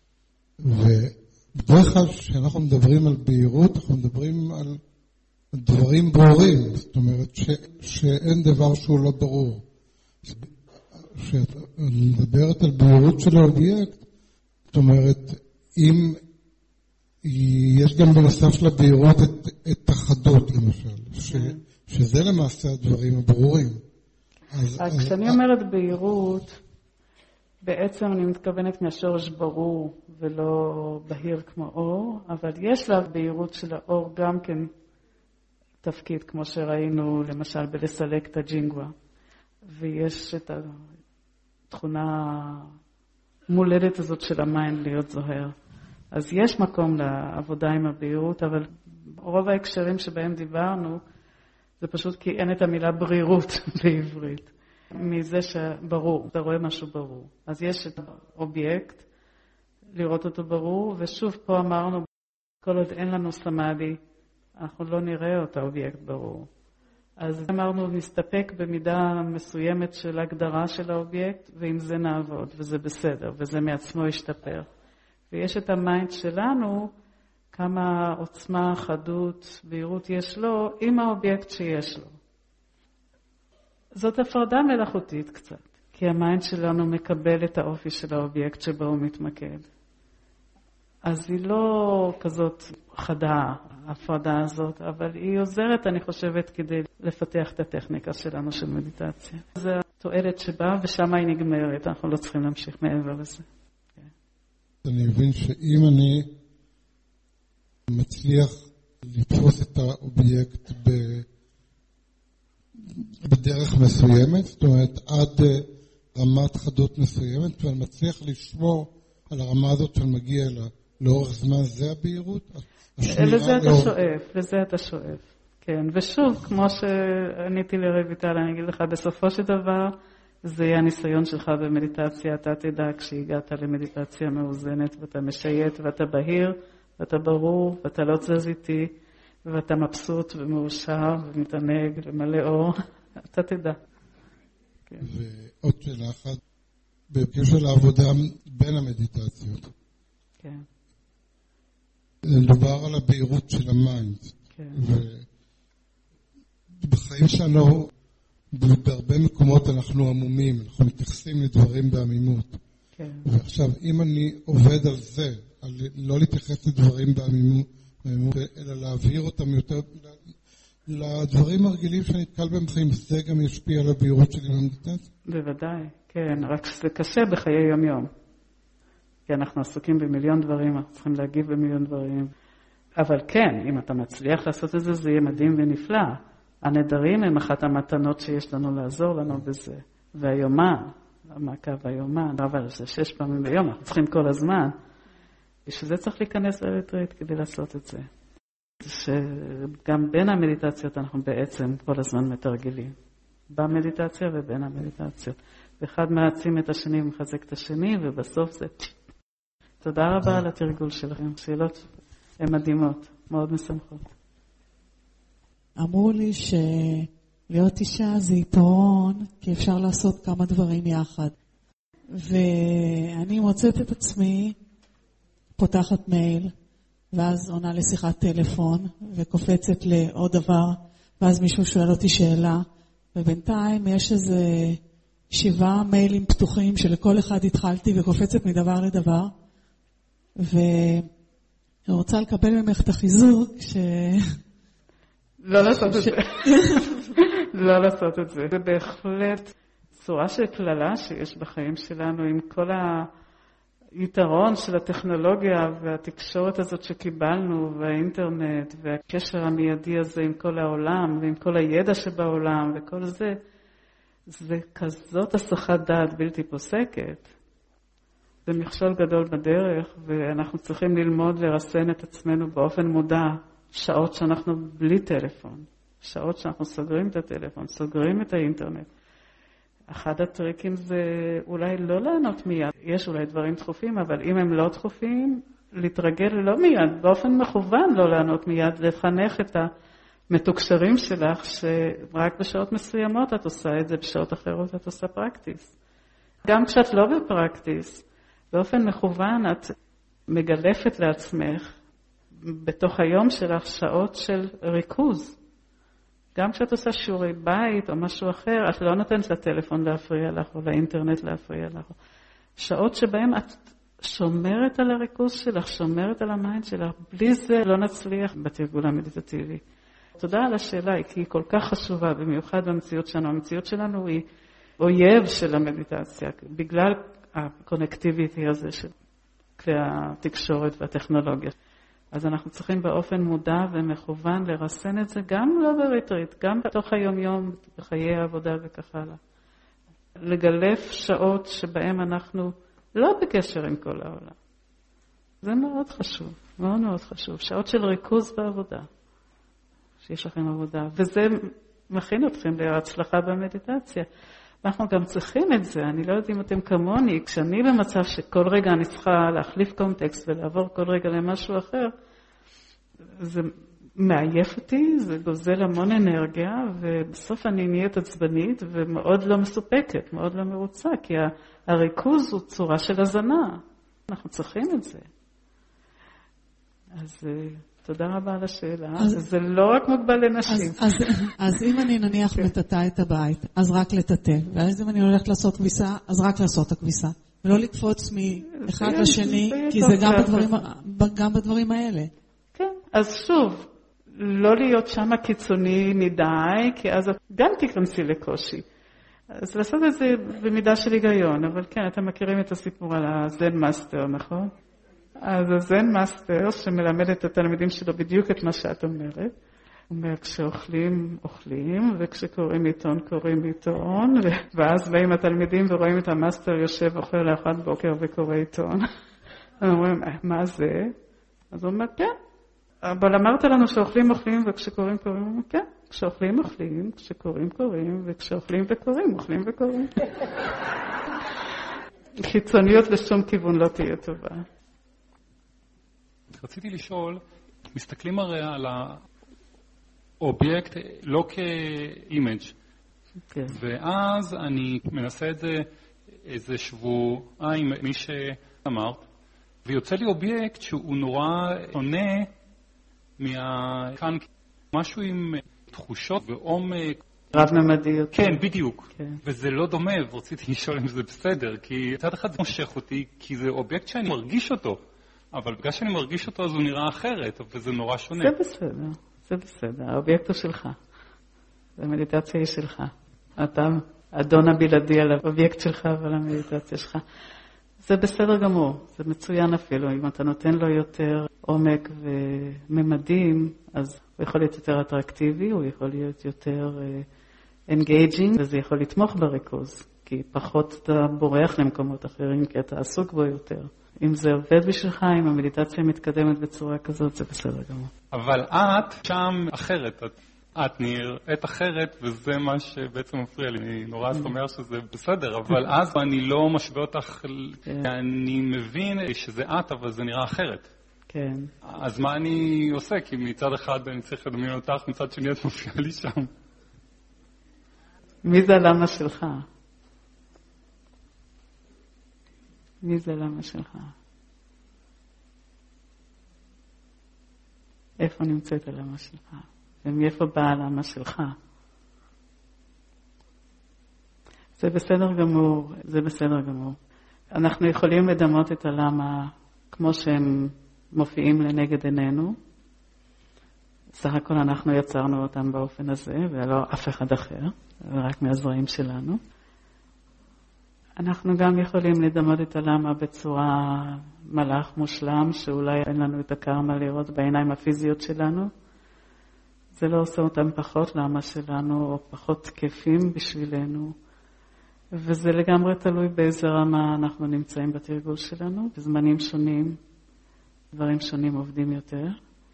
ובדרך כלל כשאנחנו מדברים על בהירות, אנחנו מדברים על דברים ברורים, זאת אומרת ש, שאין דבר שהוא לא ברור. כשאת מדברת על בהירות של האובייקט, זאת אומרת, אם יש גם בנוסף לבהירות את, את החדות, למשל, ש, שזה למעשה הדברים הברורים. אז, אז כשאני אז... אומרת בהירות, בעצם אני מתכוונת מהשורש ברור ולא בהיר כמו אור, אבל יש לה בהירות של האור גם כן תפקיד, כמו שראינו למשל בלסלק את הג'ינגווה, ויש את התכונה מולדת הזאת של המיינד להיות זוהר. אז יש מקום לעבודה עם הבהירות, אבל רוב ההקשרים שבהם דיברנו, זה פשוט כי אין את המילה ברירות בעברית. מזה שברור, אתה רואה משהו ברור. אז יש את האובייקט, לראות אותו ברור, ושוב פה אמרנו, כל עוד אין לנו סמאדי, אנחנו לא נראה את האובייקט ברור. אז אמרנו, נסתפק במידה מסוימת של הגדרה של האובייקט, ועם זה נעבוד, וזה בסדר, וזה מעצמו ישתפר. ויש את המיינד שלנו, כמה עוצמה, חדות, בהירות יש לו, עם האובייקט שיש לו. זאת הפרדה מלאכותית קצת, כי המיינד שלנו מקבל את האופי של האובייקט שבו הוא מתמקד. אז היא לא כזאת חדה, ההפרדה הזאת, אבל היא עוזרת, אני חושבת, כדי לפתח את הטכניקה שלנו של מדיטציה. זו התועלת שבאה, ושם היא נגמרת, אנחנו לא צריכים להמשיך מעבר לזה. אני מבין שאם אני מצליח לתפוס את האובייקט ב... בדרך מסוימת, זאת אומרת עד רמת חדות מסוימת, ואני מצליח לשמור על הרמה הזאת שאני מגיע אליה לאורך זמן, זה הבהירות? לזה אתה שואף, לזה אתה שואף. כן, ושוב, כמו שעניתי לרויטל, אני אגיד לך, בסופו של דבר, זה יהיה הניסיון שלך במדיטציה, אתה תדע כשהגעת למדיטציה מאוזנת, ואתה משייט, ואתה בהיר, ואתה ברור, ואתה לא תזז איתי, ואתה מבסוט ומאושר ומתענג ומלא אור, אתה תדע. כן. ועוד שאלה אחת, בקשר לעבודה בין המדיטציות. כן. מדובר על הבהירות של המיינד. כן. ובחיים שלנו, בהרבה מקומות אנחנו עמומים, אנחנו מתייחסים לדברים בעמימות. כן. ועכשיו, אם אני עובד על זה, על לא להתייחס לדברים בעמימות, אלא להבהיר אותם יותר לדברים הרגילים שאני נתקל בהם בחיים, זה גם ישפיע על הבהירות שלי במדיטציה? בוודאי, כן, רק זה קשה בחיי יום יום. כי אנחנו עסוקים במיליון דברים, אנחנו צריכים להגיב במיליון דברים. אבל כן, אם אתה מצליח לעשות את זה, זה יהיה מדהים ונפלא. הנדרים הם אחת המתנות שיש לנו לעזור לנו בזה. והיומן, המעקב היומן, אבל זה שש פעמים ביום, אנחנו צריכים כל הזמן. בשביל זה צריך להיכנס לריטריט כדי לעשות את זה. שגם בין המדיטציות אנחנו בעצם כל הזמן מתרגלים. במדיטציה ובין המדיטציות. ואחד מעצים את השני ומחזק את השני, ובסוף זה... תודה רבה על התרגול שלכם. שאלות הן מדהימות, מאוד משמחות. אמרו לי שלהיות אישה זה יתרון, כי אפשר לעשות כמה דברים יחד. ואני מוצאת את עצמי, פותחת מייל, ואז עונה לשיחת טלפון, וקופצת לעוד דבר, ואז מישהו שואל אותי שאלה, ובינתיים יש איזה שבעה מיילים פתוחים שלכל אחד התחלתי וקופצת מדבר לדבר, ואני רוצה לקבל ממך את החיזוק ש... לא לעשות את זה. לא לעשות את זה. זה בהחלט צורה של כללה שיש בחיים שלנו עם כל היתרון של הטכנולוגיה והתקשורת הזאת שקיבלנו והאינטרנט והקשר המיידי הזה עם כל העולם ועם כל הידע שבעולם וכל זה. זה כזאת הסחת דעת בלתי פוסקת. זה מכשול גדול בדרך ואנחנו צריכים ללמוד לרסן את עצמנו באופן מודע. שעות שאנחנו בלי טלפון, שעות שאנחנו סוגרים את הטלפון, סוגרים את האינטרנט. אחד הטריקים זה אולי לא לענות מיד. יש אולי דברים דחופים, אבל אם הם לא דחופים, להתרגל לא מיד, באופן מכוון לא לענות מיד, לחנך את המתוקשרים שלך, שרק בשעות מסוימות את עושה את זה, בשעות אחרות את עושה פרקטיס. גם כשאת לא בפרקטיס, באופן מכוון את מגלפת לעצמך, בתוך היום שלך שעות של ריכוז. גם כשאת עושה שיעורי בית או משהו אחר, את לא נותנת לטלפון להפריע לך או לאינטרנט להפריע לך. שעות שבהן את שומרת על הריכוז שלך, שומרת על המיינד שלך. בלי זה לא נצליח בתרגול המדיטטיבי. תודה על השאלה, כי היא כל כך חשובה, במיוחד במציאות שלנו. המציאות שלנו היא אויב של המדיטציה, בגלל הקונקטיביטי הזה של כלי התקשורת והטכנולוגיה. אז אנחנו צריכים באופן מודע ומכוון לרסן את זה גם לא בריטריט, גם בתוך היום-יום, בחיי העבודה וכך הלאה. לגלף שעות שבהם אנחנו לא בקשר עם כל העולם. זה מאוד חשוב, מאוד מאוד חשוב. שעות של ריכוז בעבודה, שיש לכם עבודה. וזה מכין אתכם להצלחה במדיטציה. אנחנו גם צריכים את זה, אני לא יודעת אם אתם כמוני, כשאני במצב שכל רגע אני צריכה להחליף קונטקסט ולעבור כל רגע למשהו אחר, זה מעייף אותי, זה גוזל המון אנרגיה, ובסוף אני נהיית עצבנית ומאוד לא מסופקת, מאוד לא מרוצה, כי הריכוז הוא צורה של הזנה, אנחנו צריכים את זה. אז... תודה רבה על השאלה. אז, זה לא רק מוגבל לנשים. אז, אז, אז אם אני נניח מטטה את הבית, אז רק לטטה. ואז אם אני הולכת לעשות כביסה, אז רק לעשות הכביסה. ולא לקפוץ מאחד לשני, כי זה גם בדברים, גם בדברים האלה. כן, אז שוב, לא להיות שם קיצוני מדי, כי אז גם תיכנסי לקושי. אז לעשות את זה במידה של היגיון, אבל כן, אתם מכירים את הסיפור על הזן מאסטר, נכון? אז הזן מאסטר שמלמד את התלמידים שלו בדיוק את מה שאת אומרת, הוא אומר, כשאוכלים, אוכלים, וכשקוראים עיתון, קוראים עיתון, ואז באים התלמידים ורואים את המאסטר יושב אוכל לאחד בוקר וקורא עיתון. הם אומרים, מה זה? אז הוא אומר, כן, אבל אמרת לנו שאוכלים, אוכלים, וכשקוראים, קוראים, הוא אומר, כן, כשאוכלים, אוכלים, כשקוראים, קוראים, וכשאוכלים וקוראים, אוכלים וקוראים. חיצוניות לשום כיוון לא תהיה טובה. רציתי לשאול, מסתכלים הרי על האובייקט לא כאימג', okay. ואז אני מנסה את זה איזה שבוע עם מי שאמרת, ויוצא לי אובייקט שהוא נורא עונה מהכאן, משהו עם תחושות ועומק. רב-ממדי. כן, בדיוק. Okay. וזה לא דומה, ורציתי לשאול אם זה בסדר, כי צד אחד זה מושך אותי, כי זה אובייקט שאני מרגיש אותו. אבל בגלל שאני מרגיש אותו, אז הוא נראה אחרת, וזה נורא שונה. זה בסדר, זה בסדר. האובייקט הוא שלך. המדיטציה היא שלך. אתה אדון הבלעדי על האובייקט שלך ועל המדיטציה שלך. זה בסדר גמור, זה מצוין אפילו. אם אתה נותן לו יותר עומק וממדים, אז הוא יכול להיות יותר אטרקטיבי, הוא יכול להיות יותר engaging, וזה יכול לתמוך בריכוז. כי פחות אתה בורח למקומות אחרים, כי אתה עסוק בו יותר. אם זה עובד בשבילך, אם המדיטציה מתקדמת בצורה כזאת, זה בסדר גמור. אבל את שם אחרת, את, את נראית אחרת, וזה מה שבעצם מפריע לי. אני נורא שמח שזה בסדר, אבל אז אני לא משווה אותך, אני מבין שזה את, אבל זה נראה אחרת. כן. אז מה אני עושה? כי מצד אחד אני צריך לדמיין אותך, מצד שני את מופיעה לי שם. מי זה למה שלך? מי זה למה שלך? איפה נמצאת הלמה שלך? ומאיפה באה הלמה שלך? זה בסדר גמור, זה בסדר גמור. אנחנו יכולים לדמות את הלמה כמו שהם מופיעים לנגד עינינו. סך הכל אנחנו יצרנו אותם באופן הזה, ולא אף אחד אחר, רק מהזרעים שלנו. אנחנו גם יכולים לדמות את הלמה בצורה מלאך מושלם, שאולי אין לנו את הקרמה לראות בעיניים הפיזיות שלנו. זה לא עושה אותם פחות למה שלנו, או פחות תקפים בשבילנו. וזה לגמרי תלוי באיזה רמה אנחנו נמצאים בתרגול שלנו. בזמנים שונים, דברים שונים עובדים יותר.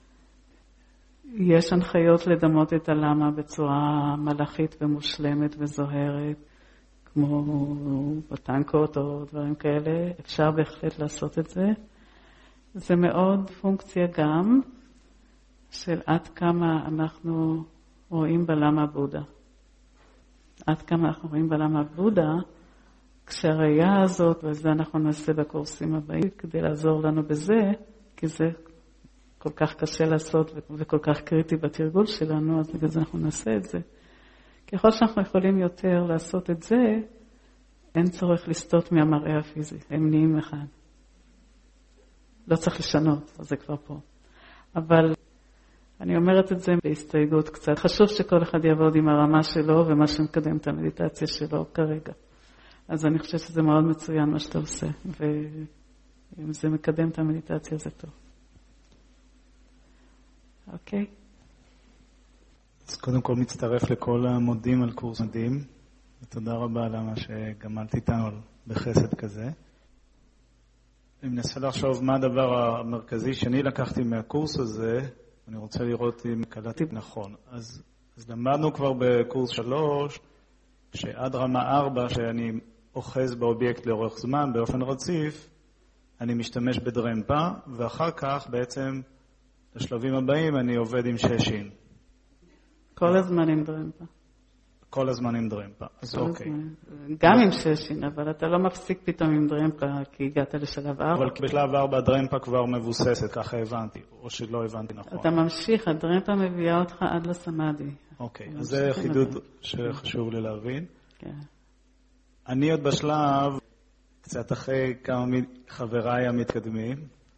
יש הנחיות לדמות את הלמה בצורה מלאכית ומושלמת וזוהרת, כמו בטנקות או דברים כאלה. אפשר בהחלט לעשות את זה. זה מאוד פונקציה גם של עד כמה אנחנו רואים בלמה בודה. עד כמה אנחנו רואים בלמה בודה, כשהראייה הזאת, וזה אנחנו נעשה בקורסים הבאים, כדי לעזור לנו בזה, כי זה כל כך קשה לעשות וכל כך קריטי בתרגול שלנו, אז בגלל זה אנחנו נעשה את זה. ככל שאנחנו יכולים יותר לעשות את זה, אין צורך לסטות מהמראה הפיזי, הם נהיים אחד. לא צריך לשנות, אז זה כבר פה. אבל אני אומרת את זה בהסתייגות קצת. חשוב שכל אחד יעבוד עם הרמה שלו ומה שמקדם את המדיטציה שלו כרגע. אז אני חושבת שזה מאוד מצוין מה שאתה עושה, ואם זה מקדם את המדיטציה זה טוב. אוקיי? אז קודם כל מצטרף לכל המודים על קורס מדהים, ותודה רבה על מה שגמלת איתנו בחסד כזה. אני מנסה לחשוב מה הדבר המרכזי שאני לקחתי מהקורס הזה, אני רוצה לראות אם קלטתי נכון. אז, אז למדנו כבר בקורס שלוש, שעד רמה ארבע, שאני אוחז באובייקט לאורך זמן, באופן רציף, אני משתמש בדרמפה, ואחר כך בעצם, לשלבים הבאים, אני עובד עם ששין. כל הזמן עם דרמפה. כל הזמן עם דרמפה, אז אוקיי. גם עם ששין, אבל אתה לא מפסיק פתאום עם דרמפה, כי הגעת לשלב ארבע. אבל בשלב ארבע הדרמפה כבר מבוססת, ככה הבנתי, או שלא הבנתי נכון. אתה ממשיך, הדרמפה מביאה אותך עד לסמאדי. אוקיי, אז זה חידוד שחשוב לי להבין. כן. אני עוד בשלב, קצת אחרי כמה חבריי המתקדמים,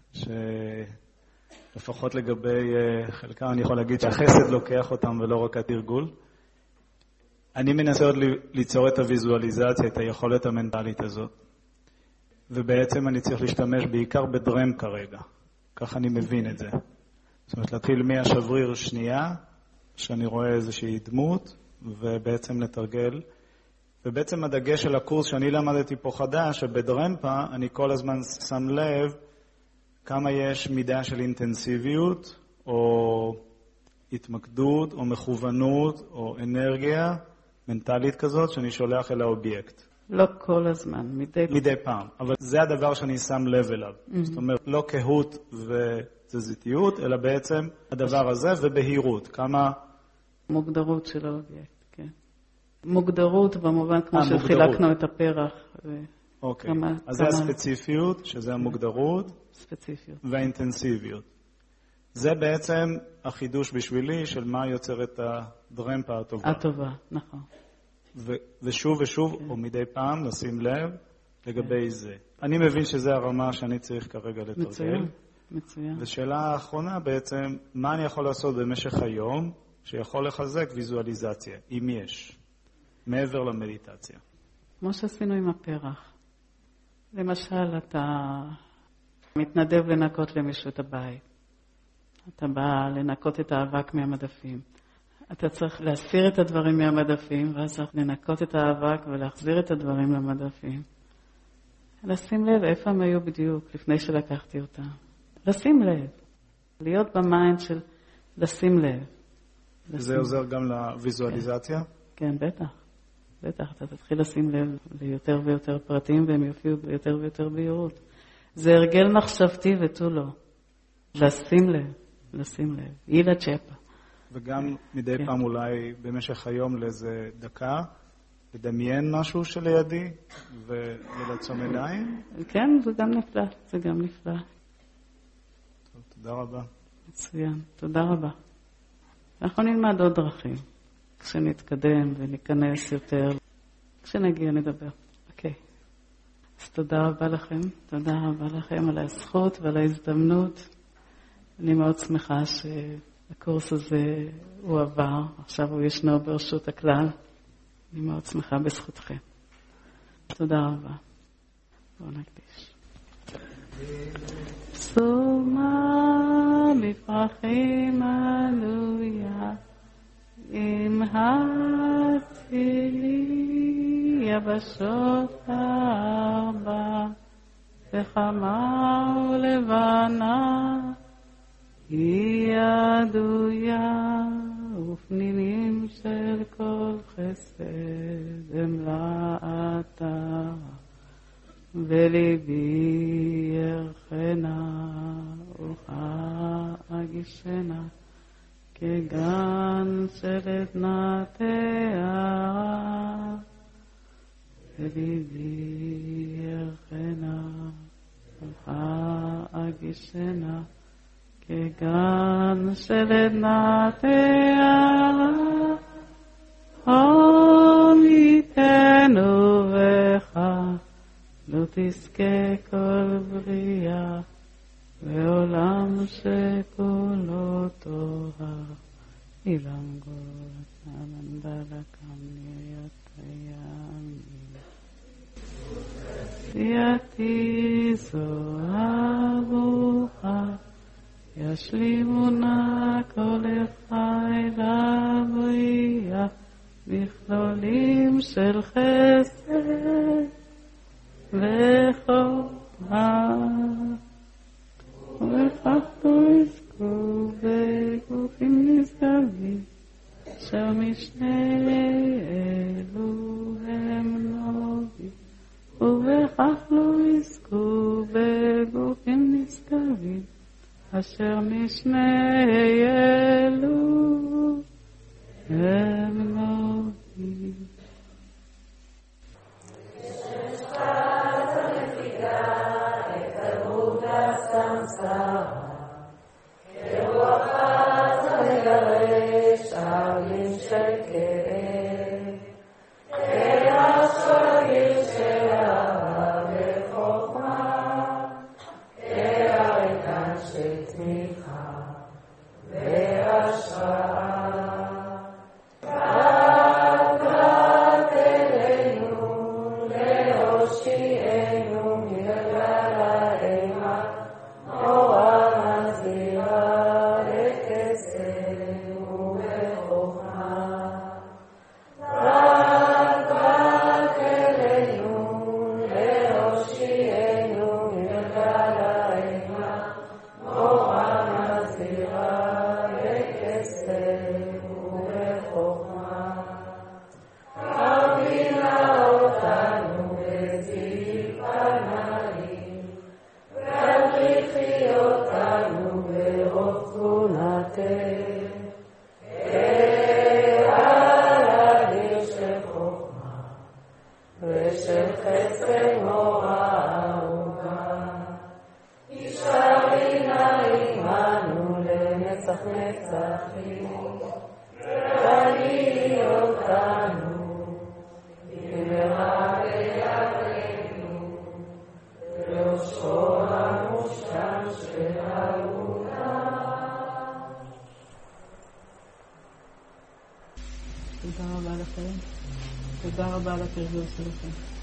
שלפחות לגבי חלקם אני יכול להגיד שהחסד לוקח אותם ולא רק התרגול. אני מנסה עוד ליצור את הוויזואליזציה, את היכולת המנטלית הזאת. ובעצם אני צריך להשתמש בעיקר בדרם כרגע. ככה אני מבין את זה. זאת אומרת, להתחיל מהשבריר שנייה, שאני רואה איזושהי דמות, ובעצם לתרגל. ובעצם הדגש של הקורס שאני למדתי פה חדש, שבדרמפה אני כל הזמן שם לב כמה יש מידה של אינטנסיביות, או התמקדות, או מכוונות, או אנרגיה מנטלית כזאת, שאני שולח אל האובייקט. לא כל הזמן, מדי פעם. מדי פעם, אבל זה הדבר שאני שם לב אליו. Mm-hmm. זאת אומרת, לא קהות ותזזיתיות, אלא בעצם הדבר הזה ובהירות. כמה... מוגדרות של האובייקט, כן. מוגדרות במובן כמו 아, שחילקנו את הפרח. ו... אוקיי, כמה, אז כמה... זה הספציפיות, שזה המוגדרות. ספציפיות. והאינטנסיביות. זה בעצם החידוש בשבילי של מה יוצר את הדרמפה הטובה. הטובה, נכון. ו- ושוב ושוב, כן. או מדי פעם, לשים לב לגבי כן. זה. אני מבין שזה הרמה שאני צריך כרגע לתרגל. מצוין, מצוין. ושאלה האחרונה בעצם, מה אני יכול לעשות במשך היום שיכול לחזק ויזואליזציה, אם יש, מעבר למדיטציה? כמו שעשינו עם הפרח. למשל, אתה מתנדב לנקות למישהו את הבית. אתה בא לנקות את האבק מהמדפים. אתה צריך להסיר את הדברים מהמדפים, ואז צריך לנקות את האבק ולהחזיר את הדברים למדפים. לשים לב איפה הם היו בדיוק לפני שלקחתי אותם. לשים לב. להיות במיינד של לשים לב. זה עוזר גם לוויזואליזציה? כן, בטח. בטח, אתה תתחיל לשים לב ליותר ויותר פרטים, והם יופיעו ביותר ויותר בהירות. זה הרגל מחשבתי ותו לא. לשים לב, לשים לב. אילה צ'פה. וגם מדי כן. פעם אולי במשך היום לאיזה דקה, לדמיין משהו שלידי ולעצום עיניים? כן, זה גם נפלא, זה גם נפלא. טוב, תודה רבה. מצוין, תודה רבה. אנחנו נלמד עוד דרכים, כשנתקדם וניכנס יותר, כשנגיע נדבר. אוקיי. אז תודה רבה לכם, תודה רבה לכם על הזכות ועל ההזדמנות. אני מאוד שמחה שהקורס הזה הוא עבר, עכשיו הוא ישנו ברשות הכלל. אני מאוד שמחה בזכותכם. תודה רבה. בואו נקדיש. סומה בפרחים עלויה, עם הצילי יבשות הארבע, וחמה ולבנה היא עדויה, ופנינים של כל חסד אמלאתה, וליבי ירחנה וכאגישנה, כגן של עדנה תארה, וליבי ירחנה וכאגישנה, כגן של עדנה תארה. הון ייתנו בך, לא תזכה כל בריאה, ועולם שכולו טוהר, אילם גולת נמנדה לקם נהיית הימים. סייתי זוהבוך, ישלימונה כל חי לבריאה, בכלולים של חסד וחוכמה, ולכך לא יזכו בגופים נשגבים, אשר משנה אלו הם נובים, ובכך לא יזכו בגופים נשגבים, אשר משנה אלו הם נובים. תודה רבה לכם. תודה רבה על התרגול שלכם.